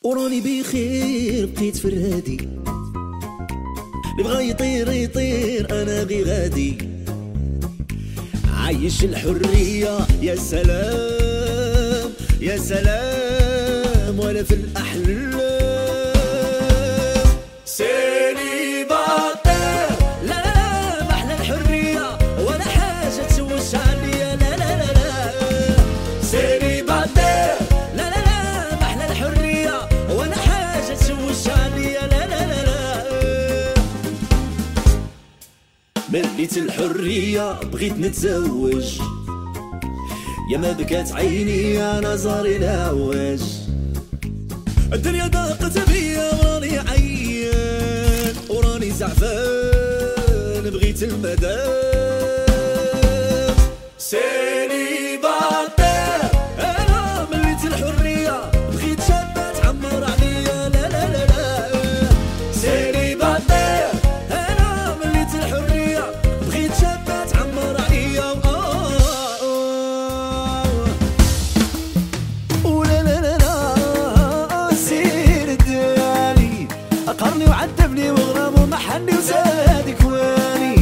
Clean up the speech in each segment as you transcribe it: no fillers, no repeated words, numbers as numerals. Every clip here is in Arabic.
وراني بخير بقيت في الهادي، اللي بغا يطير يطير انا غي غادي، عايش الحرية يا سلام يا سلام، ولا في الأحلام سيليباتير. لا لا لا ما أحلى الحرية ولا حاجة تشوش عليا، لا لا لا لا سيليباتير. لا لا لا ما أحلى الحرية ولا حاجة تشوش عليا، لا لا لا لا. مليت الحرية بغيت نتزوج، يا ما بكات عيني انا زاري الهواج، الدنيا ضاقت بيا وراني عيان وراني زعفان بغيت المدام سيليباتير. انا مليت الحرية بغيت شابة تعمر عليا، لا لا لا لا سيليباتير. انا مليت الحرية بغيت شابة تعمر عليا، قرني وعذبني وغرام ومحني وزاد كواني،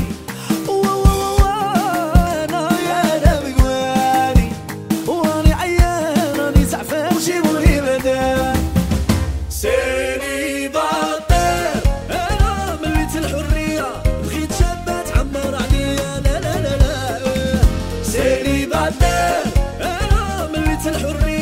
وانا يا نبي كواني، وراني عيان راني زعفان وجيبولي بدال سيليباتير. انا مليت الحرية بغيت شابة تعمر عليا، لا لا لا لا سيليباتير. انا مليت الحرية